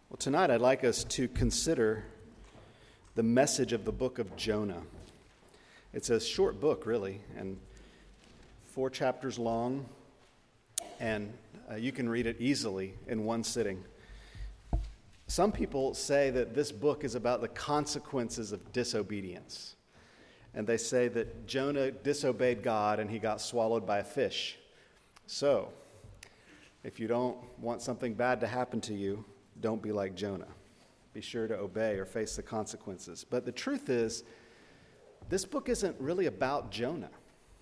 Well, tonight I'd like us to consider the message of the book of Jonah. It's a short book, really, and 4 chapters long, and you can read it easily in one sitting. Some people say that this book is about the consequences of disobedience, and they say that Jonah disobeyed God and he got swallowed by a fish. So, if you don't want something bad to happen to you, don't be like Jonah. Be sure to obey or face the consequences. But the truth is, this book isn't really about Jonah.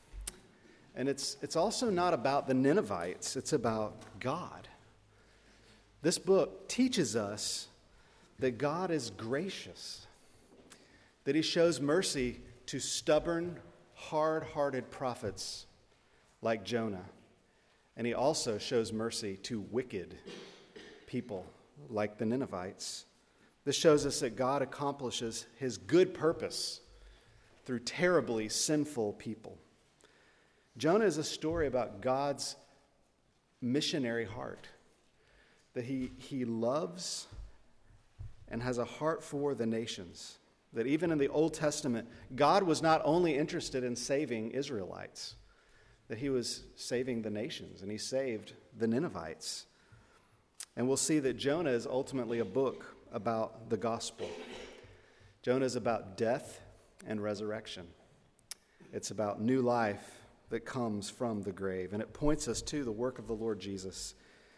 And it's also not about the Ninevites. It's about God. This book teaches us that God is gracious, that he shows mercy to stubborn, hard-hearted prophets like Jonah. And he also shows mercy to wicked people like the Ninevites. This shows us that God accomplishes his good purpose through terribly sinful people. Jonah is a story about God's missionary heart, that he loves and has a heart for the nations. That even in the Old Testament, God was not only interested in saving Israelites, that he was saving the nations, and he saved the Ninevites. And we'll see that Jonah is ultimately a book about the gospel. Jonah is about death and resurrection. It's about new life that comes from the grave, and it points us to the work of the Lord Jesus.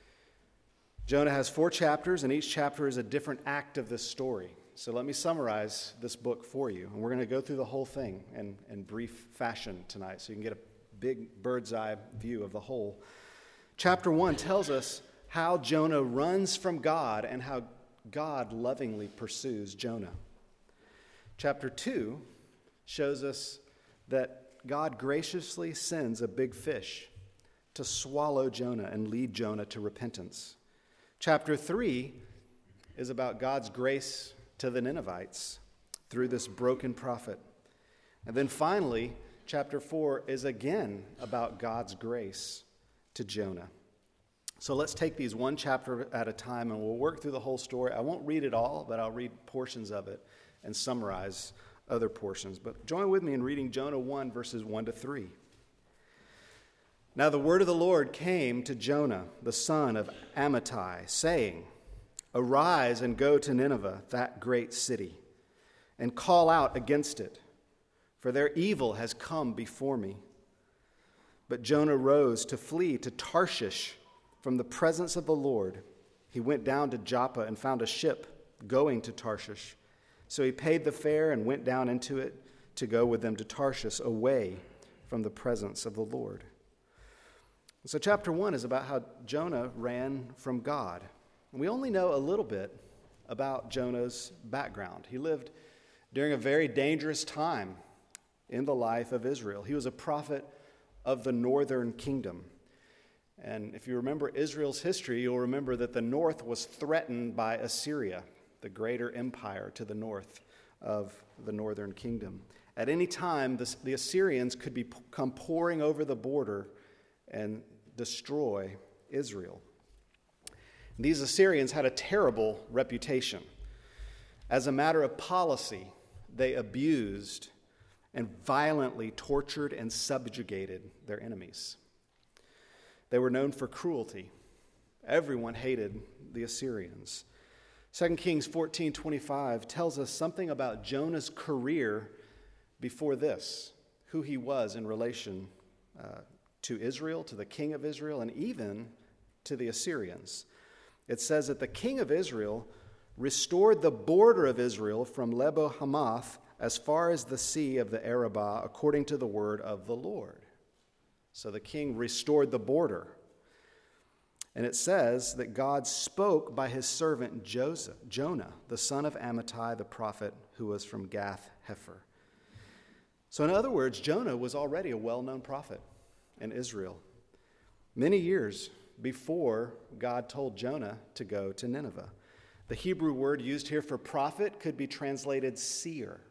Jonah has 4 chapters, and each chapter is a different act of this story. So let me summarize this book for you, and we're going to go through the whole thing in brief fashion tonight so you can get a big bird's eye view of the whole. Chapter 1 tells us how Jonah runs from God and how God lovingly pursues Jonah. Chapter 2 shows us that God graciously sends a big fish to swallow Jonah and lead Jonah to repentance. Chapter 3 is about God's grace to the Ninevites through this broken prophet. And then finally, chapter 4 is again about God's grace to Jonah. So let's take these one chapter at a time, and we'll work through the whole story. I won't read it all, but I'll read portions of it and summarize other portions. But join with me in reading Jonah 1, verses 1 to 3. Now the word of the Lord came to Jonah, the son of Amittai, saying, "Arise and go to Nineveh, that great city, and call out against it, for their evil has come before me." But Jonah rose to flee to Tarshish from the presence of the Lord. He went down to Joppa and found a ship going to Tarshish. So he paid the fare and went down into it to go with them to Tarshish, away from the presence of the Lord. So chapter 1 is about how Jonah ran from God. We only know a little bit about Jonah's background. He lived during a very dangerous time in the life of Israel. He was a prophet of the northern kingdom. And if you remember Israel's history, you'll remember that the north was threatened by Assyria, the greater empire to the north of the northern kingdom. At any time, the Assyrians could come pouring over the border and destroy Israel. These Assyrians had a terrible reputation. As a matter of policy, they abused and violently tortured and subjugated their enemies. They were known for cruelty. Everyone hated the Assyrians. 2 Kings 14:25 tells us something about Jonah's career before this, who he was in relation to Israel, to the king of Israel, and even to the Assyrians. It says that the king of Israel restored the border of Israel from Lebo Hamath as far as the sea of the Arabah, according to the word of the Lord. So the king restored the border. And it says that God spoke by his servant Jonah, the son of Amittai, the prophet, who was from Gath-Hepher. So in other words, Jonah was already a well-known prophet in Israel, many years before God told Jonah to go to Nineveh. The Hebrew word used here for prophet could be translated seer.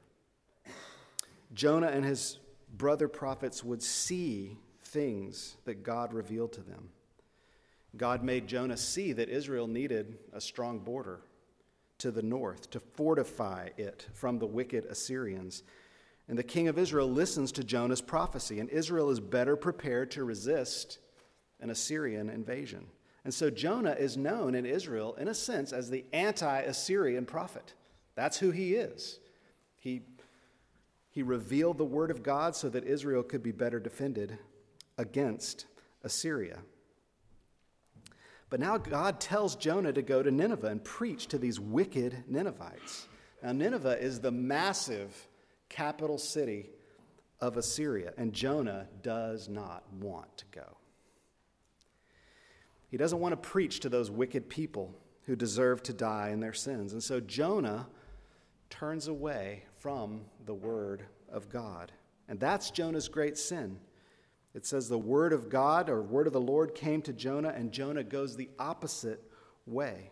Jonah and his brother prophets would see things that God revealed to them. God made Jonah see that Israel needed a strong border to the north to fortify it from the wicked Assyrians. And the king of Israel listens to Jonah's prophecy, and Israel is better prepared to resist an Assyrian invasion. And so Jonah is known in Israel, in a sense, as the anti-Assyrian prophet. That's who he is. He revealed the word of God so that Israel could be better defended against Assyria. But now God tells Jonah to go to Nineveh and preach to these wicked Ninevites. Now Nineveh is the massive capital city of Assyria, and Jonah does not want to go. He doesn't want to preach to those wicked people who deserve to die in their sins. And so Jonah turns away from the word of God. And that's Jonah's great sin. It says the word of God or word of the Lord came to Jonah, and Jonah goes the opposite way.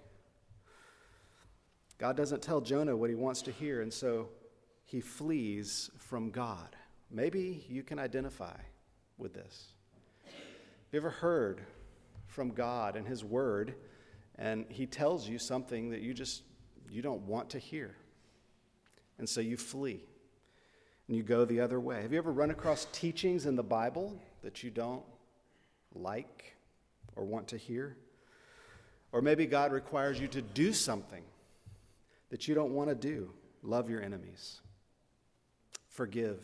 God doesn't tell Jonah what he wants to hear, and so he flees from God. Maybe you can identify with this. Have you ever heard from God and his word, and he tells you something that you don't want to hear? And so you flee, and you go the other way. Have you ever run across teachings in the Bible that you don't like or want to hear? Or maybe God requires you to do something that you don't want to do. Love your enemies. Forgive.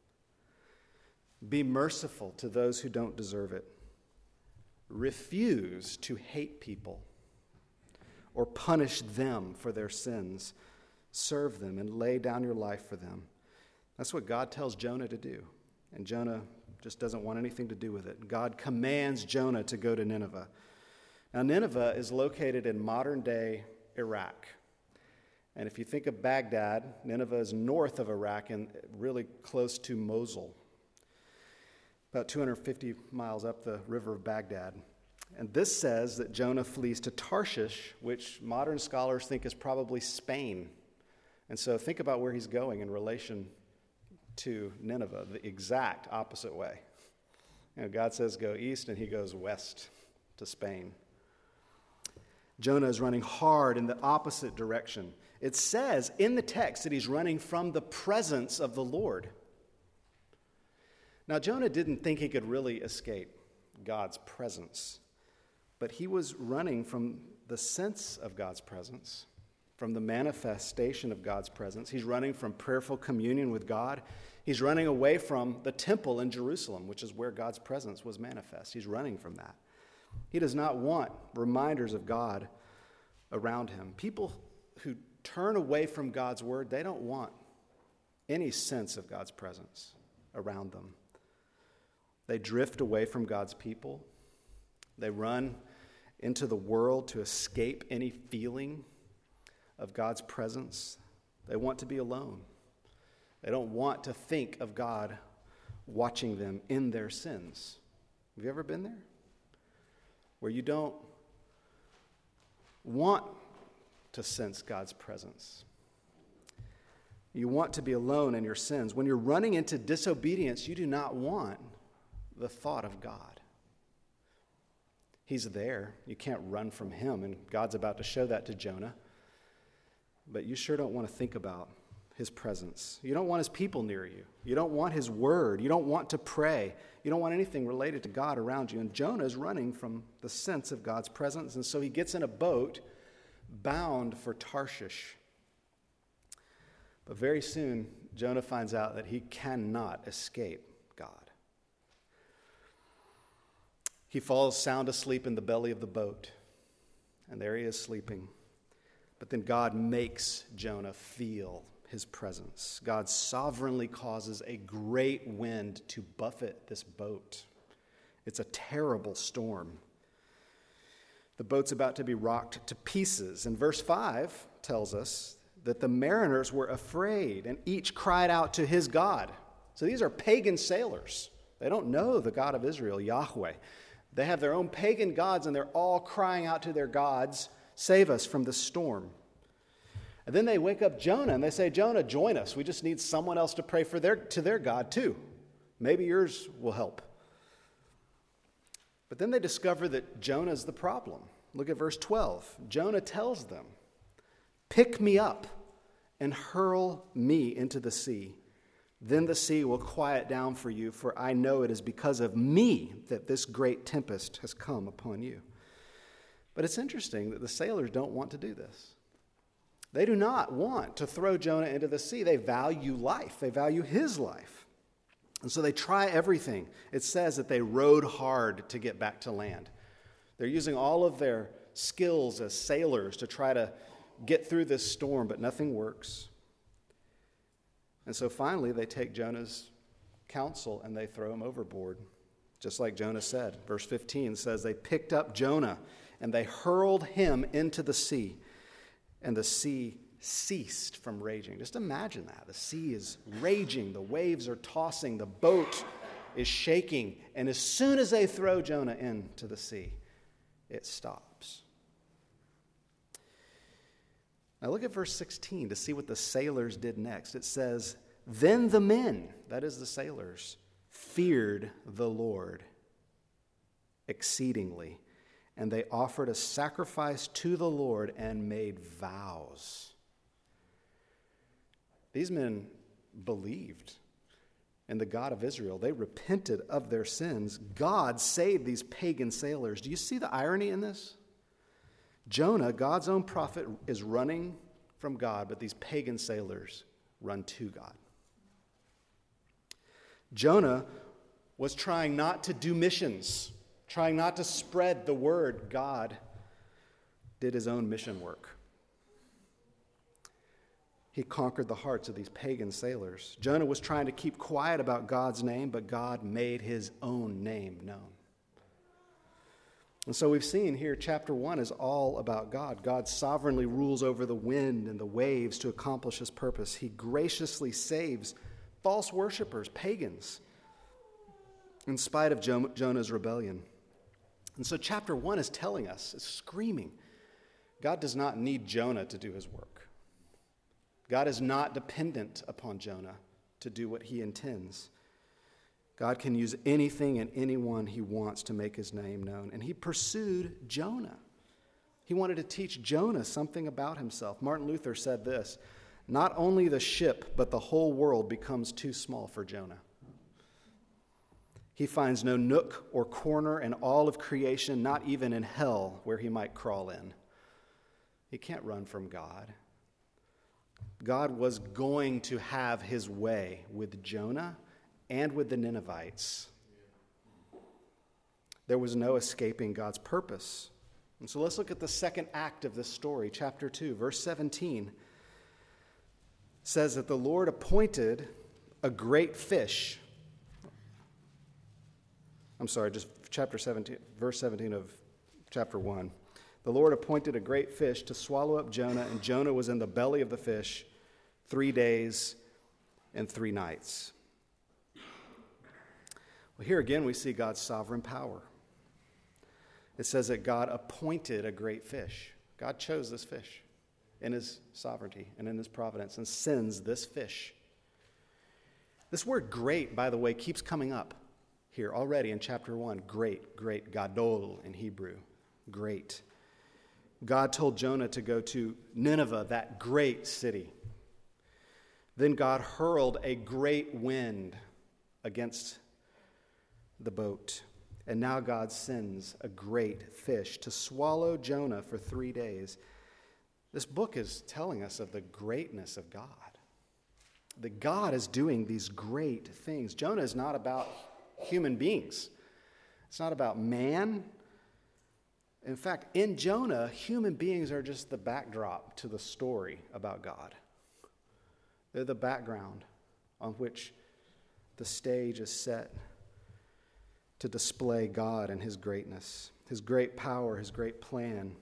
Be merciful to those who don't deserve it. Refuse to hate people or punish them for their sins. Serve them and lay down your life for them. That's what God tells Jonah to do. And Jonah just doesn't want anything to do with it. God commands Jonah to go to Nineveh. Now, Nineveh is located in modern-day Iraq. And if you think of Baghdad, Nineveh is north of Iraq and really close to Mosul, about 250 miles up the river of Baghdad. And this says that Jonah flees to Tarshish, which modern scholars think is probably Spain. And so think about where he's going in relation to Nineveh, the exact opposite way. God says go east, and he goes west to Spain. Jonah is running hard in the opposite direction. It says in the text that he's running from the presence of the Lord. Now, Jonah didn't think he could really escape God's presence, but he was running from the sense of God's presence, from the manifestation of God's presence. He's running from prayerful communion with God. He's running away from the temple in Jerusalem, which is where God's presence was manifest. He's running from that. He does not want reminders of God around him. People who turn away from God's word, they don't want any sense of God's presence around them. They drift away from God's people. They run into the world to escape any feeling of God's presence. They want to be alone. They don't want to think of God watching them in their sins. Have you ever been there? Where you don't want to sense God's presence. You want to be alone in your sins. When you're running into disobedience, you do not want the thought of God. He's there. You can't run from him, and God's about to show that to Jonah. But you sure don't want to think about his presence. You don't want his people near you. You don't want his word. You don't want to pray. You don't want anything related to God around you. And Jonah is running from the sense of God's presence, and so he gets in a boat bound for Tarshish. But very soon, Jonah finds out that he cannot escape God. He falls sound asleep in the belly of the boat, and there he is sleeping. But then God makes Jonah feel his presence. God sovereignly causes a great wind to buffet this boat. It's a terrible storm. The boat's about to be rocked to pieces. And verse 5 tells us that the mariners were afraid, and each cried out to his God. So these are pagan sailors. They don't know the God of Israel, Yahweh. They have their own pagan gods, and they're all crying out to their gods, "Save us from the storm." And then they wake up Jonah, and they say, "Jonah, join us. We just need someone else to pray to their God too. Maybe yours will help." But then they discover that Jonah's the problem. Look at verse 12. Jonah tells them, Pick me up and hurl me into the sea. Then the sea will quiet down for you, for I know it is because of me that this great tempest has come upon you." But it's interesting that the sailors don't want to do this. They do not want to throw Jonah into the sea. They value life. They value his life. And so they try everything. It says that they rowed hard to get back to land. They're using all of their skills as sailors to try to get through this storm, but nothing works. And so finally, they take Jonah's counsel and they throw him overboard, just like Jonah said. Verse 15 says, "They picked up Jonah and they hurled him into the sea, and the sea ceased from raging." Just imagine that. The sea is raging, the waves are tossing, the boat is shaking, and as soon as they throw Jonah into the sea, it stops. Now look at verse 16 to see what the sailors did next. It says, "Then the men," that is the sailors, "feared the Lord exceedingly, and they offered a sacrifice to the Lord and made vows." These men believed in the God of Israel. They repented of their sins. God saved these pagan sailors. Do you see the irony in this? Jonah, God's own prophet, is running from God, but these pagan sailors run to God. Jonah was trying not to do missions, trying not to spread the word. God did his own mission work. He conquered the hearts of these pagan sailors. Jonah was trying to keep quiet about God's name, but God made his own name known. And so we've seen here, chapter 1 is all about God. God sovereignly rules over the wind and the waves to accomplish his purpose. He graciously saves false worshipers, pagans, in spite of Jonah's rebellion. And so chapter 1 is telling us, is screaming, God does not need Jonah to do his work. God is not dependent upon Jonah to do what he intends. God can use anything and anyone he wants to make his name known. And he pursued Jonah. He wanted to teach Jonah something about himself. Martin Luther said this, "Not only the ship, but the whole world becomes too small for Jonah. He finds no nook or corner in all of creation, not even in hell, where he might crawl in." He can't run from God. God was going to have his way with Jonah and with the Ninevites. There was no escaping God's purpose. And so let's look at the second act of this story. Chapter 2, verse 17 says that the Lord appointed a great fish. Just chapter 17, verse 17 of chapter 1. The Lord appointed a great fish to swallow up Jonah, and Jonah was in the belly of the fish 3 days and 3 nights. Well, here again we see God's sovereign power. It says that God appointed a great fish. God chose this fish in his sovereignty and in his providence and sends this fish. This word great, by the way, keeps coming up here already in chapter 1. Great, gadol in Hebrew, great. God told Jonah to go to Nineveh, that great city. Then God hurled a great wind against the boat. And now God sends a great fish to swallow Jonah for 3 days. This book is telling us of the greatness of God. That God is doing these great things. Jonah is not about human beings. It's not about man. In fact, in Jonah, human beings are just the backdrop to the story about God. They're the background on which the stage is set to display God and his greatness, his great power, his great plan.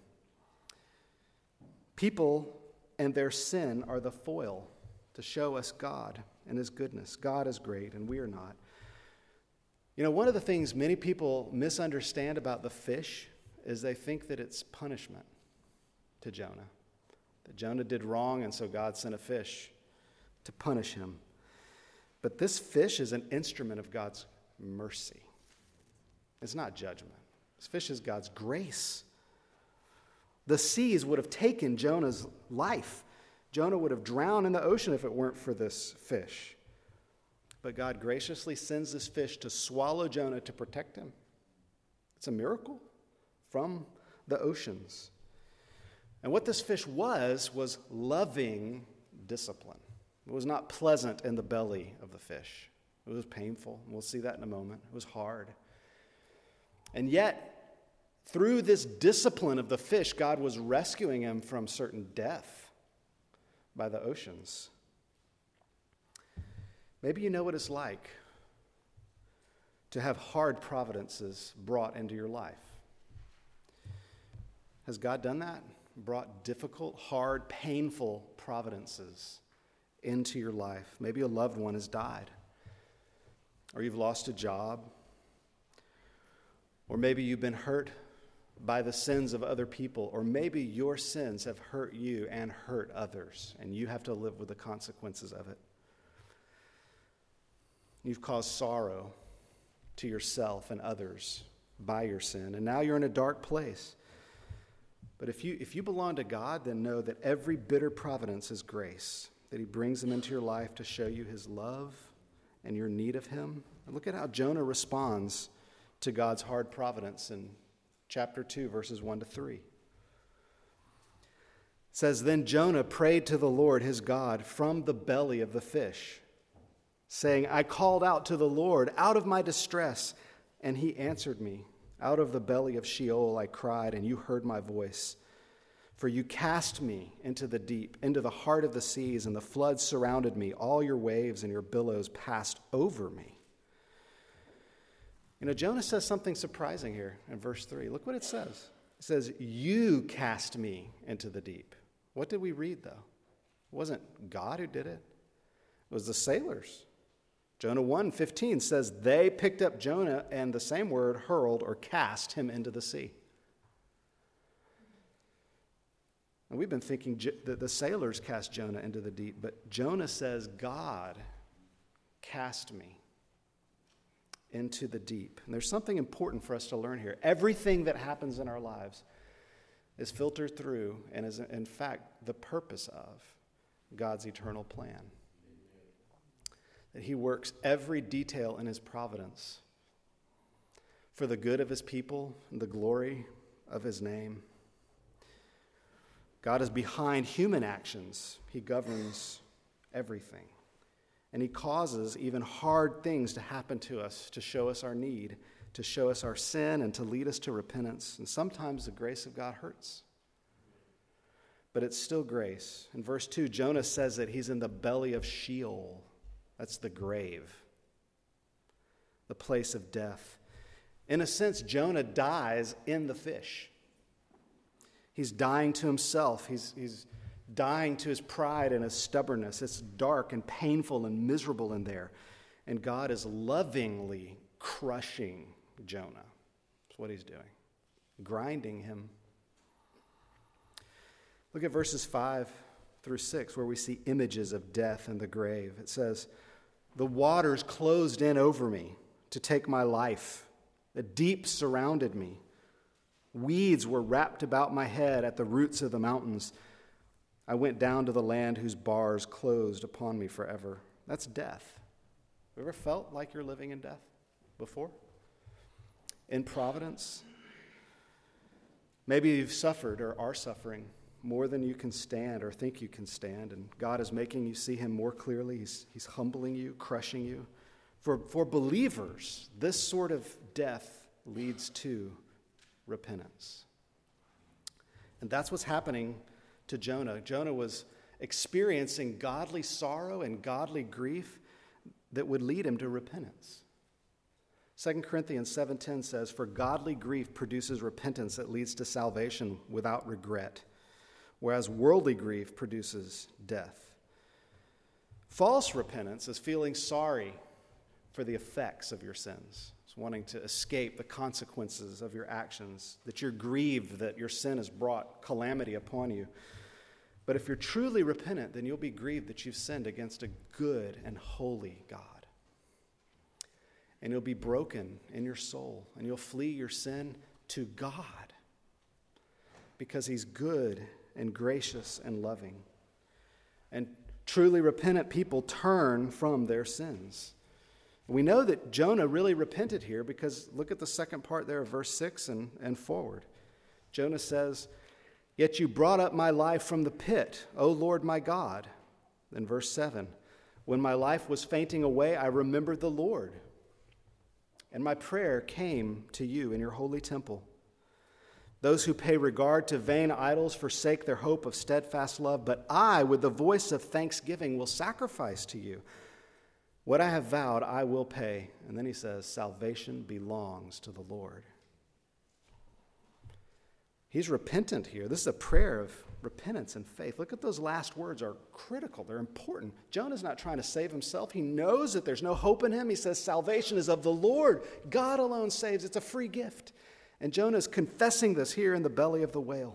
People and their sin are the foil to show us God and his goodness. God is great and we are not. You know, one of the things many people misunderstand about the fish is they think that it's punishment to Jonah. That Jonah did wrong and so God sent a fish to punish him. But this fish is an instrument of God's mercy. It's not judgment. This fish is God's grace. The seas would have taken Jonah's life. Jonah would have drowned in the ocean if it weren't for this fish. But God graciously sends this fish to swallow Jonah to protect him. It's a miracle from the oceans. And what this fish was loving discipline. It was not pleasant in the belly of the fish. It was painful. We'll see that in a moment. It was hard. And yet, through this discipline of the fish, God was rescuing him from certain death by the oceans. Maybe you know what it's like to have hard providences brought into your life. Has God done that? Brought difficult, hard, painful providences into your life. Maybe a loved one has died, or you've lost a job, or maybe you've been hurt by the sins of other people, or maybe your sins have hurt you and hurt others, and you have to live with the consequences of it. You've caused sorrow to yourself and others by your sin, and now you're in a dark place. But if you belong to God, then know that every bitter providence is grace, that he brings them into your life to show you his love and your need of him. And look at how Jonah responds to God's hard providence in chapter 2, verses 1 to 3. It says, "Then Jonah prayed to the Lord his God from the belly of the fish, saying, I called out to the Lord out of my distress, and he answered me. Out of the belly of Sheol I cried, and you heard my voice. For you cast me into the deep, into the heart of the seas, and the floods surrounded me. All your waves and your billows passed over me." You know, Jonah says something surprising here in verse 3. Look what it says. It says, "You cast me into the deep." What did we read, though? It wasn't God who did it. It was the sailors. Jonah 1:15 says, "They picked up Jonah," and the same word, hurled or cast him into the sea. And we've been thinking that the sailors cast Jonah into the deep, but Jonah says, God cast me into the deep. And there's something important for us to learn here. Everything that happens in our lives is filtered through and is, in fact, the purpose of God's eternal plan. That he works every detail in his providence for the good of his people and the glory of his name. God is behind human actions. He governs everything. And he causes even hard things to happen to us to show us our need, to show us our sin, and to lead us to repentance. And sometimes the grace of God hurts. But it's still grace. In verse 2, Jonah says that he's in the belly of Sheol. That's the grave, the place of death. In a sense, Jonah dies in the fish. He's dying to himself. He's dying to his pride and his stubbornness. It's dark and painful and miserable in there. And God is lovingly crushing Jonah. That's what he's doing, grinding him. Look at verses 5 through 6, where we see images of death and the grave. It says, "The waters closed in over me to take my life. The deep surrounded me. Weeds were wrapped about my head at the roots of the mountains. I went down to the land whose bars closed upon me forever." That's death. Have you ever felt like you're living in death before? In providence? Maybe you've suffered or are suffering more than you can stand or think you can stand, and God is making you see him more clearly. He's humbling you, crushing you. For believers, this sort of death leads to repentance. And that's what's happening to Jonah. Jonah was experiencing godly sorrow and godly grief that would lead him to repentance. 2 Corinthians 7:10 says, "For godly grief produces repentance that leads to salvation without regret, whereas worldly grief produces death." False repentance is feeling sorry for the effects of your sins. It's wanting to escape the consequences of your actions, that you're grieved that your sin has brought calamity upon you. But if you're truly repentant, then you'll be grieved that you've sinned against a good and holy God. And you'll be broken in your soul, and you'll flee your sin to God. because he's good and gracious and loving. And truly repentant people turn from their sins. We know that Jonah really repented here because look at the second part there of verse 6 and forward. Jonah says, "Yet you brought up my life from the pit, O Lord my God." Then verse 7, "When my life was fainting away, I remembered the Lord, and my prayer came to you in your holy temple. Those who pay regard to vain idols forsake their hope of steadfast love, but I, with the voice of thanksgiving, will sacrifice to you. What I have vowed, I will pay." And then he says, "Salvation belongs to the Lord." He's repentant here. This is a prayer of repentance and faith. Look at those last words are critical. They're important. Jonah's not trying to save himself. He knows that there's no hope in him. He says salvation is of the Lord. God alone saves. It's a free gift. And Jonah is confessing this here in the belly of the whale.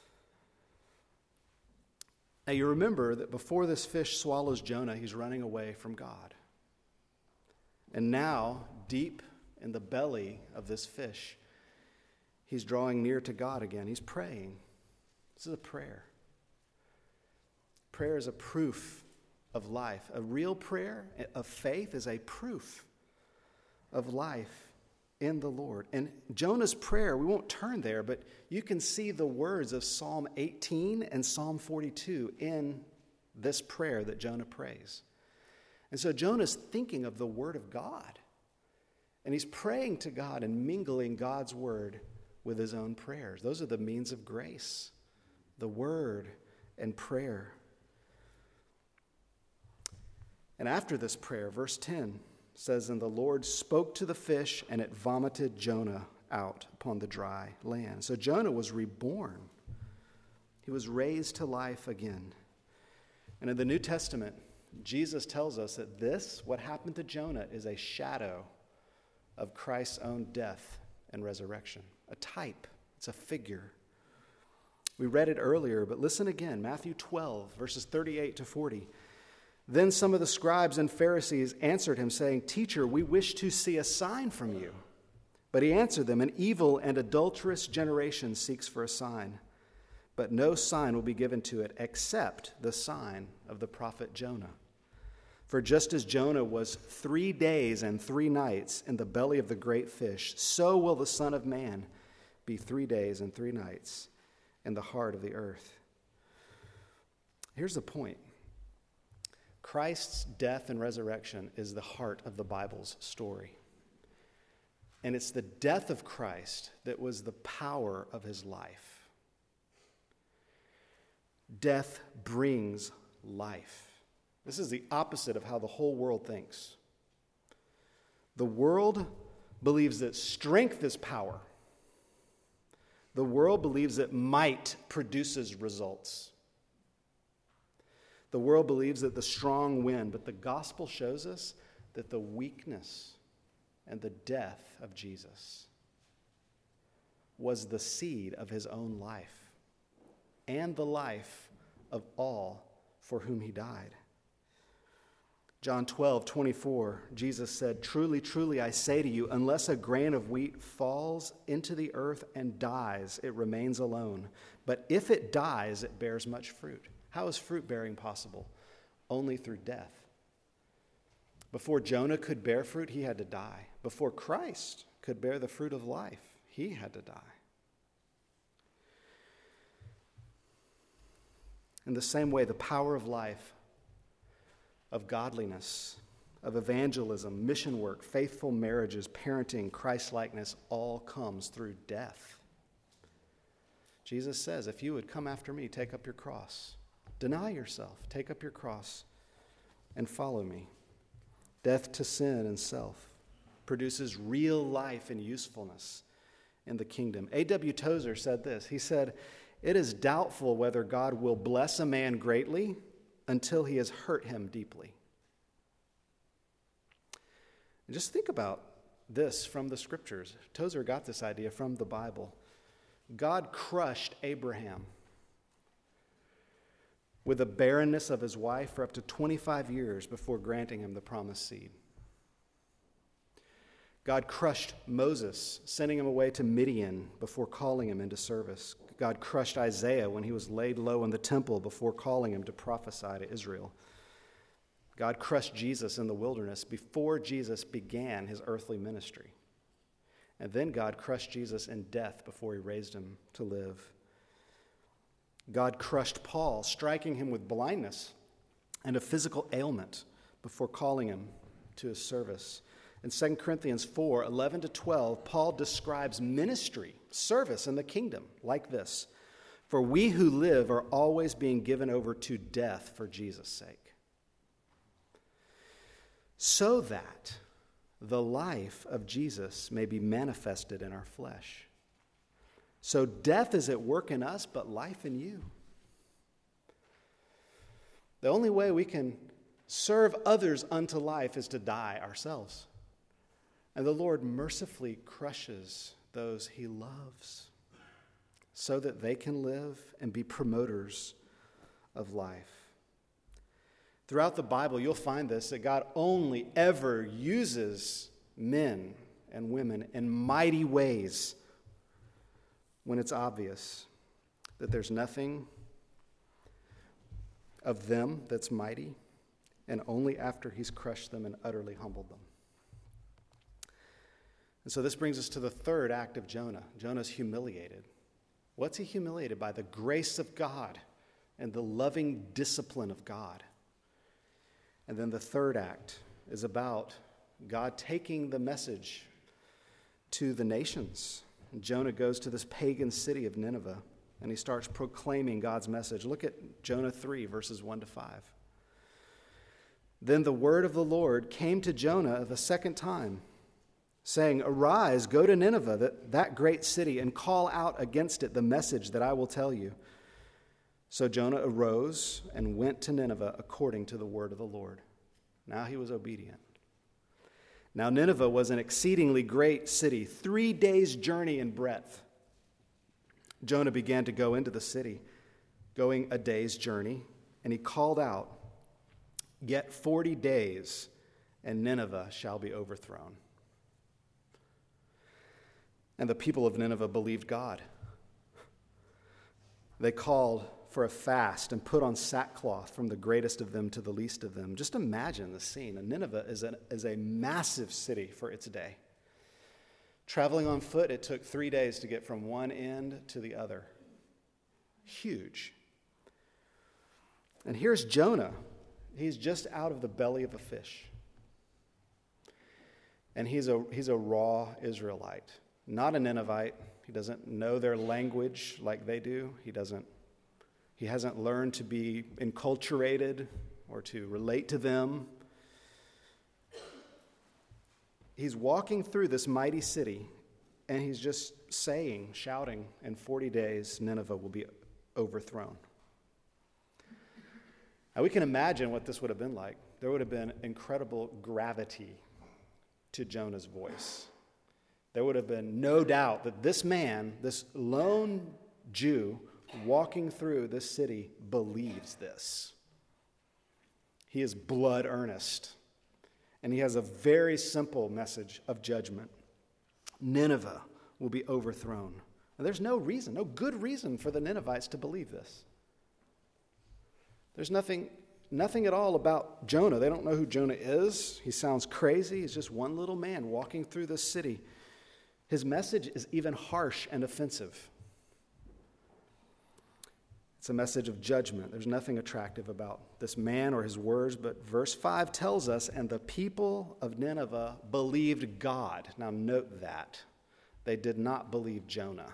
Now you remember that before this fish swallows Jonah, he's running away from God. And now, deep in the belly of this fish, he's drawing near to God again. He's praying. This is a prayer. Prayer is a proof of life. A real prayer of faith is a proof of life in the Lord. And Jonah's prayer, we won't turn there, but you can see the words of Psalm 18 and Psalm 42 in this prayer that Jonah prays. And so Jonah's thinking of the word of God. And he's praying to God and mingling God's word with his own prayers. Those are the means of grace, the word and prayer. And after this prayer, verse 10 says, "And the Lord spoke to the fish, and it vomited Jonah out upon the dry land." So Jonah was reborn. He was raised to life again. And in the New Testament, Jesus tells us that this, what happened to Jonah, is a shadow of Christ's own death and resurrection. A type. It's a figure. We read it earlier, but listen again. Matthew 12, verses 38 to 40. "Then some of the scribes and Pharisees answered him, saying, 'Teacher, we wish to see a sign from you.' But he answered them, 'An evil and adulterous generation seeks for a sign, but no sign will be given to it except the sign of the prophet Jonah. For just as Jonah was 3 days and 3 nights in the belly of the great fish, so will the Son of Man be 3 days and 3 nights in the heart of the earth.'" Here's the point. Christ's death and resurrection is the heart of the Bible's story. And it's the death of Christ that was the power of his life. Death brings life. This is the opposite of how the whole world thinks. The world believes that strength is power. The world believes that might produces results. The world believes that the strong win, but the gospel shows us that the weakness and the death of Jesus was the seed of his own life and the life of all for whom he died. John 12:24, Jesus said, "Truly, truly, I say to you, unless a grain of wheat falls into the earth and dies, it remains alone. But if it dies, it bears much fruit." How is fruit bearing possible? Only through death. Before Jonah could bear fruit, he had to die. Before Christ could bear the fruit of life, he had to die. In the same way, the power of life, of godliness, of evangelism, mission work, faithful marriages, parenting, Christ-likeness, all comes through death. Jesus says, if you would come after me, take up your cross. Deny yourself, take up your cross, and follow me. Death to sin and self produces real life and usefulness in the kingdom. A.W. Tozer said this. He said, "It is doubtful whether God will bless a man greatly until he has hurt him deeply." And just think about this from the scriptures. Tozer got this idea from the Bible. God crushed Abraham with the barrenness of his wife for up to 25 years before granting him the promised seed. God crushed Moses, sending him away to Midian before calling him into service. God crushed Isaiah when he was laid low in the temple before calling him to prophesy to Israel. God crushed Jesus in the wilderness before Jesus began his earthly ministry. And then God crushed Jesus in death before he raised him to live. God crushed Paul, striking him with blindness and a physical ailment before calling him to his service. In 2 Corinthians 4, 11 to 12, Paul describes ministry, service in the kingdom like this: "For we who live are always being given over to death for Jesus' sake, so that the life of Jesus may be manifested in our flesh." So death is at work in us, but life in you. The only way we can serve others unto life is to die ourselves. And the Lord mercifully crushes those he loves so that they can live and be promoters of life. Throughout the Bible, you'll find this, that God only ever uses men and women in mighty ways when it's obvious that there's nothing of them that's mighty, and only after he's crushed them and utterly humbled them. And so this brings us to the third act of Jonah. Jonah's humiliated. What's he humiliated by? The grace of God and the loving discipline of God. And then the third act is about God taking the message to the nations. And Jonah goes to this pagan city of Nineveh, and he starts proclaiming God's message. Look at Jonah 3, verses 1 to 5. Then the word of the Lord came to Jonah the second time, saying, "Arise, go to Nineveh, that great city, and call out against it the message that I will tell you." So Jonah arose and went to Nineveh according to the word of the Lord. Now he was obedient. Now Nineveh was an exceedingly great city, 3 days' journey in breadth. Jonah began to go into the city, going a day's journey, and he called out, "Yet 40 days, and Nineveh shall be overthrown." And the people of Nineveh believed God. They called for a fast and put on sackcloth from the greatest of them to the least of them. Just imagine the scene. And Nineveh is a massive city for its day. Traveling on foot, it took 3 days to get from one end to the other. Huge. And here's Jonah. He's just out of the belly of a fish. And he's a raw Israelite, not a Ninevite. He doesn't know their language like they do. He hasn't learned to be enculturated or to relate to them. He's walking through this mighty city, and he's just shouting, in 40 days, Nineveh will be overthrown. Now, we can imagine what this would have been like. There would have been incredible gravity to Jonah's voice. There would have been no doubt that this man, this lone Jew walking through this city, believes this. He is blood earnest. And he has a very simple message of judgment. Nineveh will be overthrown. And there's no good reason for the Ninevites to believe this. There's nothing at all about Jonah. They don't know who Jonah is. He sounds crazy. He's just one little man walking through this city. His message is even harsh and offensive. It's a message of judgment. There's nothing attractive about this man or his words, but verse 5 tells us, and the people of Nineveh believed God. Now note that. They did not believe Jonah.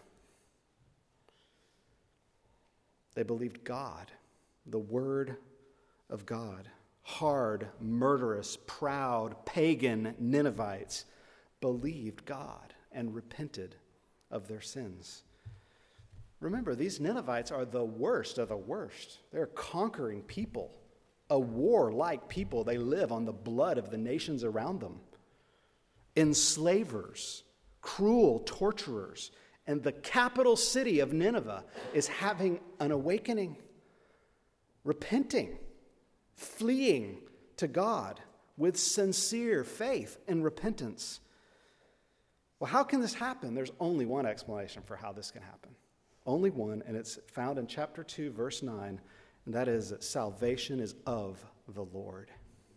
They believed God, the word of God. Hard, murderous, proud, pagan Ninevites believed God and repented of their sins. Remember, these Ninevites are the worst of the worst. They're conquering people, a warlike people. They live on the blood of the nations around them. Enslavers, cruel torturers. And the capital city of Nineveh is having an awakening, repenting, fleeing to God with sincere faith and repentance. Well, how can this happen? There's only one explanation for how this can happen. only one, and it's found in chapter 2, verse 9, and that is that salvation is of the Lord.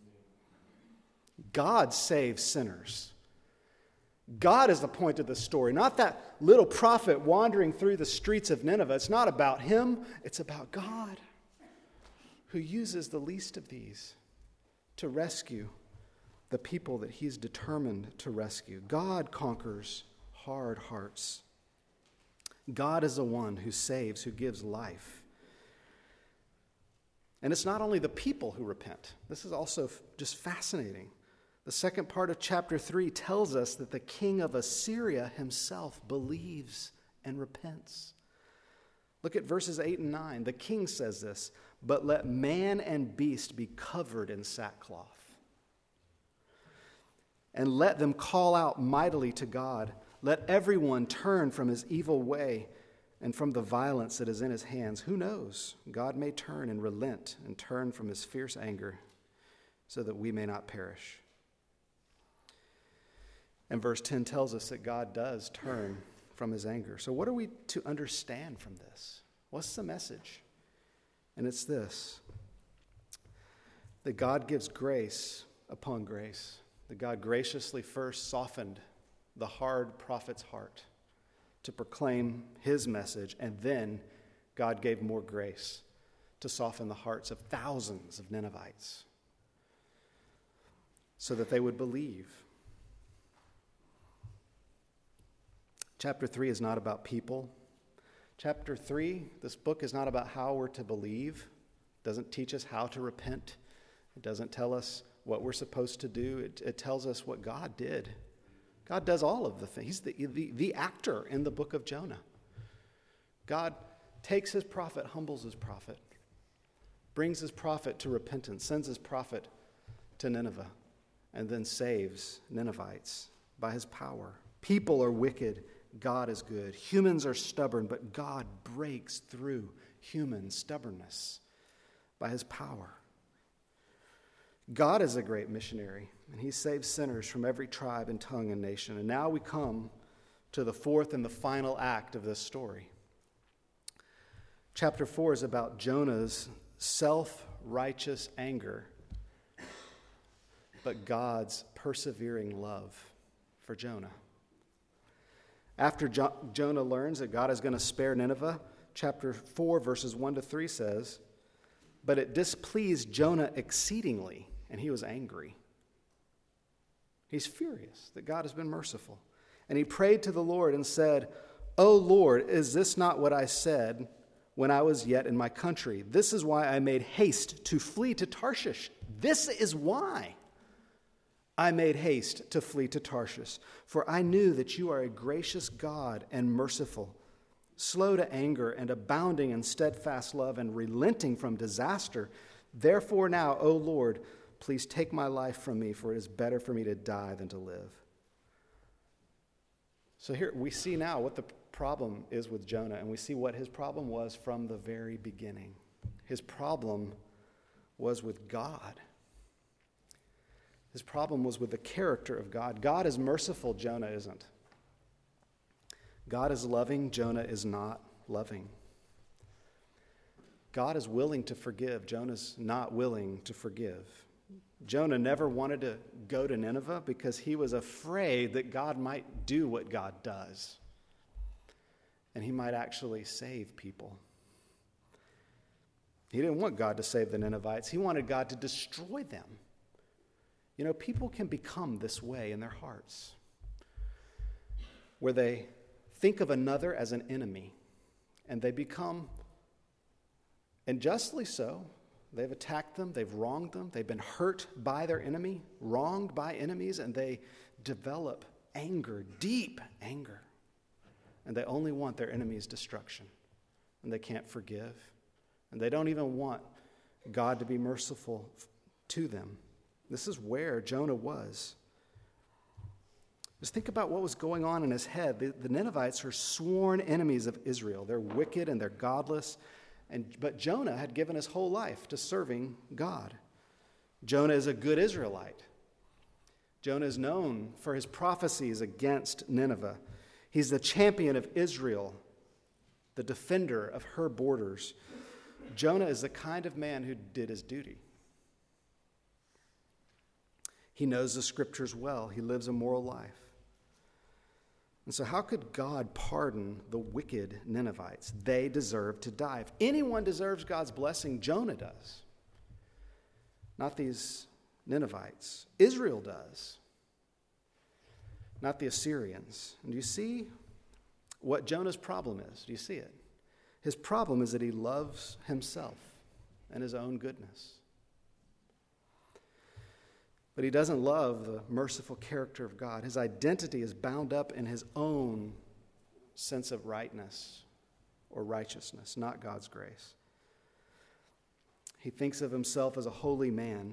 God saves sinners. God is the point of the story, not that little prophet wandering through the streets of Nineveh. It's not about him, it's about God, who uses the least of these to rescue the people that he's determined to rescue. God conquers hard hearts. God is the one who saves, who gives life. And it's not only the people who repent. This is also just fascinating. The second part of chapter 3 tells us that the king of Assyria himself believes and repents. Look at verses 8 and 9. The king says this, "But let man and beast be covered in sackcloth, and let them call out mightily to God. Let everyone turn from his evil way and from the violence that is in his hands. Who knows? God may turn and relent and turn from his fierce anger so that we may not perish." And verse 10 tells us that God does turn from his anger. So what are we to understand from this? What's the message? And it's this: that God gives grace upon grace. That God graciously first softened the hard prophet's heart to proclaim his message, and then God gave more grace to soften the hearts of thousands of Ninevites so that they would believe. Chapter 3 is not about people. Chapter 3, this book is not about how we're to believe. It doesn't teach us how to repent. It doesn't tell us what we're supposed to do. It tells us what God did. God does all of the things. He's the actor in the book of Jonah. God takes his prophet, humbles his prophet, brings his prophet to repentance, sends his prophet to Nineveh, and then saves Ninevites by his power. People are wicked. God is good. Humans are stubborn, but God breaks through human stubbornness by his power. God is a great missionary, and he saves sinners from every tribe and tongue and nation. And now we come to the fourth and the final act of this story. Chapter 4 is about Jonah's self-righteous anger, but God's persevering love for Jonah. After Jonah learns that God is going to spare Nineveh, chapter 4, verses 1 to 3 says, "But it displeased Jonah exceedingly, and he was angry." He's furious that God has been merciful. And he prayed to the Lord and said, "O Lord, is this not what I said when I was yet in my country? This is why I made haste to flee to Tarshish. This is why I made haste to flee to Tarshish, for I knew that you are a gracious God and merciful, slow to anger and abounding in steadfast love and relenting from disaster. Therefore now, O Lord, please take my life from me, for it is better for me to die than to live." So here we see now what the problem is with Jonah, and we see what his problem was from the very beginning. His problem was with God. His problem was with the character of God. God is merciful, Jonah isn't. God is loving, Jonah is not loving. God is willing to forgive, Jonah's not willing to forgive. Jonah never wanted to go to Nineveh because he was afraid that God might do what God does, and he might actually save people. He didn't want God to save the Ninevites. He wanted God to destroy them. You know, people can become this way in their hearts, where they think of another as an enemy, and they become, and justly so, they've attacked them, they've wronged them, they've been hurt by their enemy, wronged by enemies, and they develop anger, deep anger, and they only want their enemy's destruction, and they can't forgive, and they don't even want God to be merciful to them. This is where Jonah was. Just think about what was going on in his head. The Ninevites are sworn enemies of Israel. They're wicked and they're godless. But Jonah had given his whole life to serving God. Jonah is a good Israelite. Jonah is known for his prophecies against Nineveh. He's the champion of Israel, the defender of her borders. Jonah is the kind of man who did his duty. He knows the scriptures well. He lives a moral life. And so how could God pardon the wicked Ninevites? They deserve to die. If anyone deserves God's blessing, Jonah does. Not these Ninevites. Israel does. Not the Assyrians. And do you see what Jonah's problem is? Do you see it? His problem is that he loves himself and his own goodness. But he doesn't love the merciful character of God. His identity is bound up in his own sense of rightness or righteousness, not God's grace. He thinks of himself as a holy man,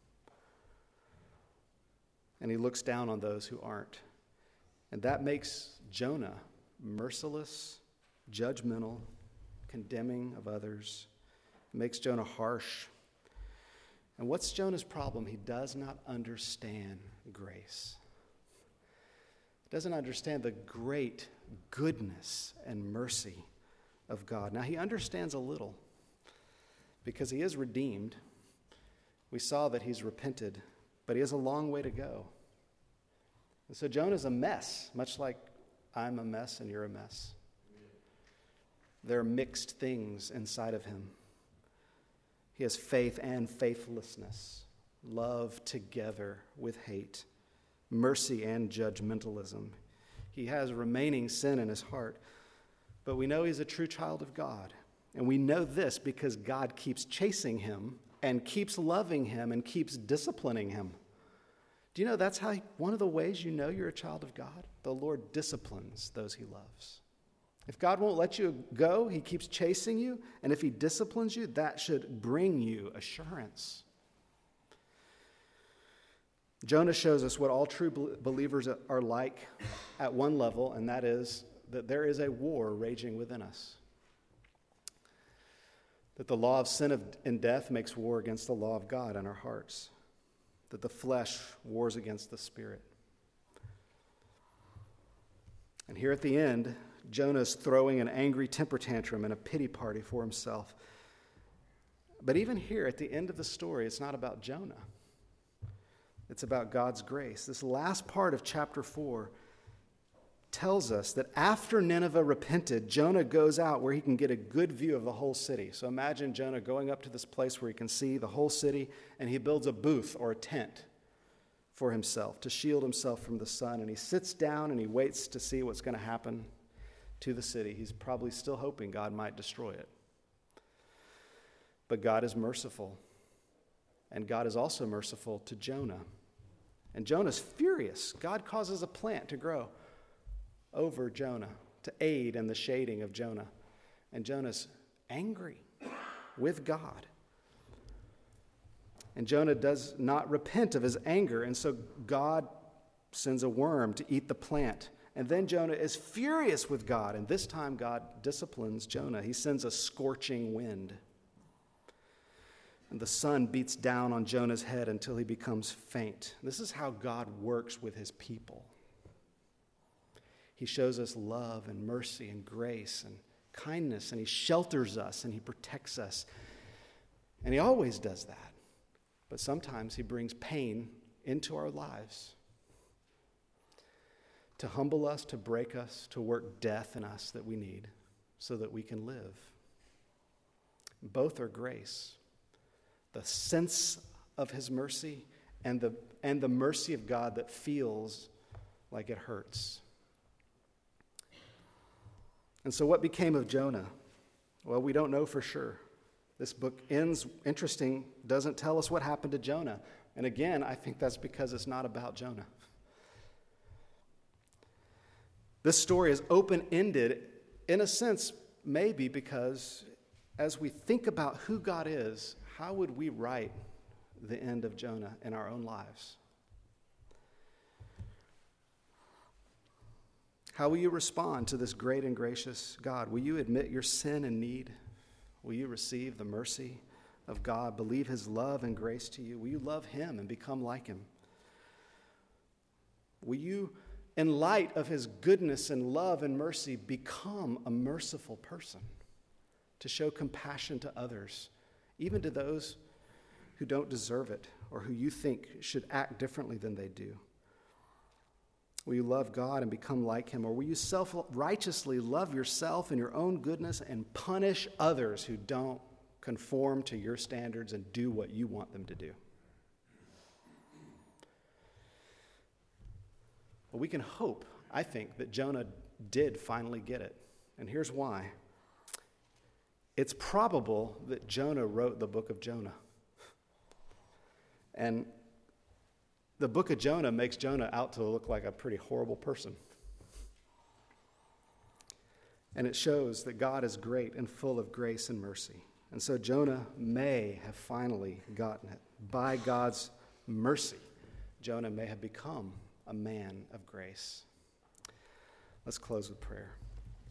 and he looks down on those who aren't. And that makes Jonah merciless, judgmental, condemning of others. It makes Jonah harsh. And what's Jonah's problem? He does not understand grace. He doesn't understand the great goodness and mercy of God. Now, he understands a little because he is redeemed. We saw that he's repented, but he has a long way to go. And so Jonah's a mess, much like I'm a mess and you're a mess. There are mixed things inside of him. He has faith and faithlessness, love together with hate, mercy and judgmentalism. He has remaining sin in his heart, but we know he's a true child of God. And we know this because God keeps chasing him and keeps loving him and keeps disciplining him. Do you know that's one of the ways you know you're a child of God? The Lord disciplines those he loves. If God won't let you go, he keeps chasing you, and if he disciplines you, that should bring you assurance. Jonah shows us what all true believers are like at one level, and that is that there is a war raging within us. That the law of sin and death makes war against the law of God in our hearts. That the flesh wars against the spirit. And here at the end, Jonah's throwing an angry temper tantrum and a pity party for himself. But even here at the end of the story, it's not about Jonah. It's about God's grace. This last part of chapter 4 tells us that after Nineveh repented, Jonah goes out where he can get a good view of the whole city. So imagine Jonah going up to this place where he can see the whole city, and he builds a booth or a tent for himself to shield himself from the sun. And he sits down and he waits to see what's going to happen to the city. He's probably still hoping God might destroy it. But God is merciful. And God is also merciful to Jonah. And Jonah's furious. God causes a plant to grow over Jonah to aid in the shading of Jonah. And Jonah's angry with God. And Jonah does not repent of his anger. And so God sends a worm to eat the plant. And then Jonah is furious with God, and this time God disciplines Jonah. He sends a scorching wind. And the sun beats down on Jonah's head until he becomes faint. This is how God works with his people. He shows us love and mercy and grace and kindness, and he shelters us and he protects us. And he always does that. But sometimes he brings pain into our lives. To humble us, to break us, to work death in us that we need so that we can live. Both are grace. The sense of his mercy and the mercy of God that feels like it hurts. And so what became of Jonah? Well, we don't know for sure. This book ends interesting, doesn't tell us what happened to Jonah. And again, I think that's because it's not about Jonah. This story is open-ended, in a sense, maybe because as we think about who God is, how would we write the end of Jonah in our own lives? How will you respond to this great and gracious God? Will you admit your sin and need? Will you receive the mercy of God, believe his love and grace to you? Will you love him and become like him? Will you in light of his goodness and love and mercy, become a merciful person, to show compassion to others, even to those who don't deserve it or who you think should act differently than they do? Will you love God and become like him? Or will you self-righteously love yourself and your own goodness and punish others who don't conform to your standards and do what you want them to do? Well, we can hope, I think, that Jonah did finally get it. And here's why. It's probable that Jonah wrote the book of Jonah. And the book of Jonah makes Jonah out to look like a pretty horrible person. And it shows that God is great and full of grace and mercy. And so Jonah may have finally gotten it. By God's mercy, Jonah may have become a man of grace. Let's close with prayer.